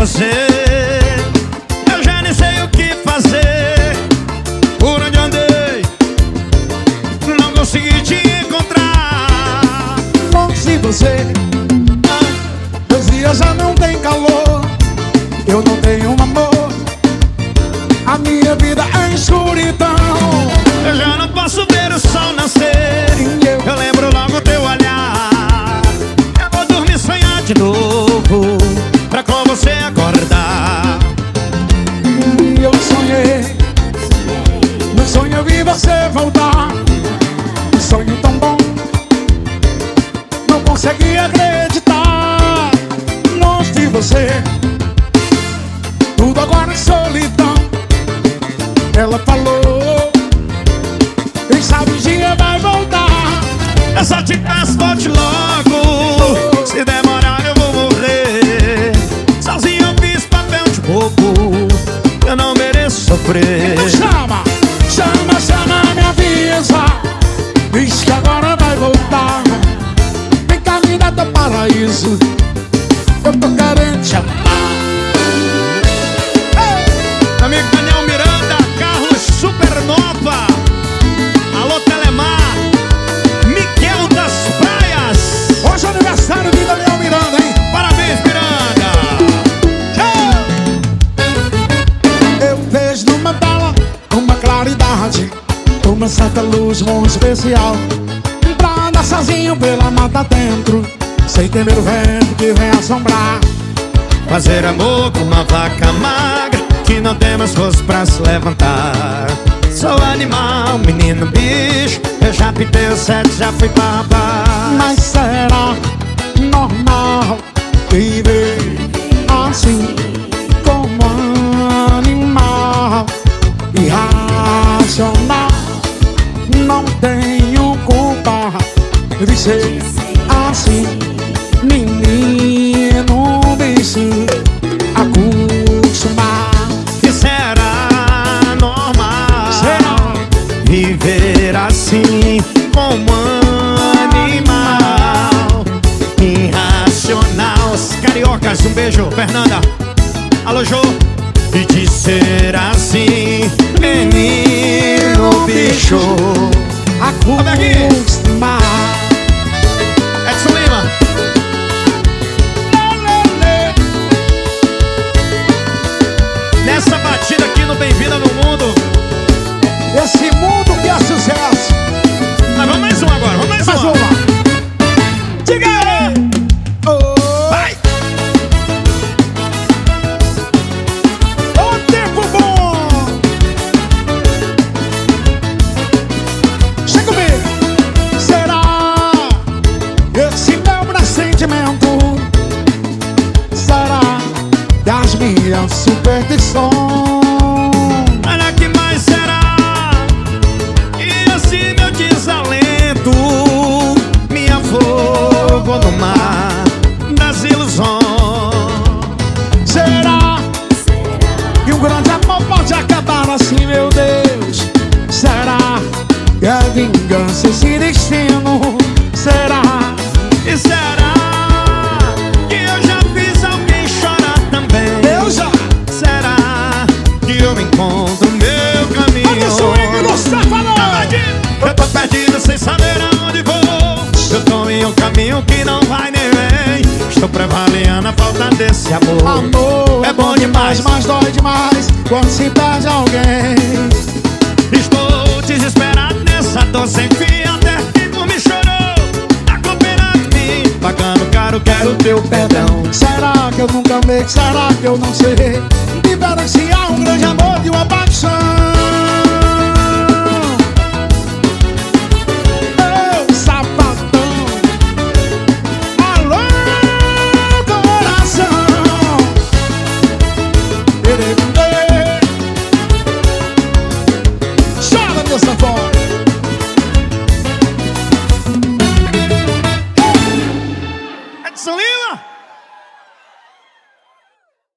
você. Eu já nem sei o que fazer. Por onde andei, não consegui te encontrar. Longe de você, meus dias já não tem calor. Eu não tenho amor, a minha vida é escuridão. Eu já não posso ver o sol nascer. Eu lembro logo teu olhar. Eu vou dormir sonhar de novo, pra com você acordar. E eu sonhei, no sonho eu vi você voltar. Um sonho tão bom, não consegui acreditar. Longe de você, tudo agora é solidão. Ela falou, quem sabe um dia vai voltar. Eu só te peço, volte logo. Se demorar eu vou morrer. Sozinho eu fiz papel de bobo, eu não mereço sofrer. Então chama, chama, chama, me avisa. Diz que agora vai voltar. Vem cá, me dá teu paraíso, eu tô querendo te amar. Amigo Daniel Miranda, Carlos Supernova. Alô Telemar, Miguel das Praias. Hoje é aniversário de Daniel Miranda, hein? Parabéns, Miranda. Eu vejo numa tela uma claridade, uma certa luz muito especial, pra andar sozinho pela mata dentro, sem temer o vento que vem assombrar. Fazer amor com uma vaca magra que não tem mais força pra se levantar. Sou animal, menino bicho, eu já pintei o sete, já fui papá. Mas será normal viver assim, como animal irracional? Não tenho culpa de ser assim, menino bicho acostumar. E será normal viver assim, como animal irracional? Os cariocas, um beijo, Fernanda. Alô, Jô. E de ser assim, menino bicho Acostumar. Edson Lima. Nessa batida aqui no Bem-vinda no Mundo. Esse mundo que é sucesso. Mas vamos mais um agora, vamos mais Mais uma. Diga aí. Oh. Vai! O tempo bom. Chega comigo. Será esse meu pressentimento? Será que as minhas superstições? Olha que mais será? E assim meu desalento me afogo no mar das ilusões. Será que um grande amor pode acabar assim, meu Deus? Será que a vingança é esse destino? Será? E será que eu já fiz alguém chorar também? Eu já. Será que eu encontro meu caminho? Olha o swing do safadão. Eu tô perdido sem saber aonde vou. Eu tô em um caminho que não vai nem vem. Estou prevaleando a falta desse amor. Amor é bom demais, mas dói demais quando se perde alguém. Estou desesperado nessa dor sem fim. Até que tu me chorou, tá com pena de mim. Pagando caro, quero teu perdão. Será que eu nunca amei? Será que eu não sei diferenciar um grande amor de uma paixão?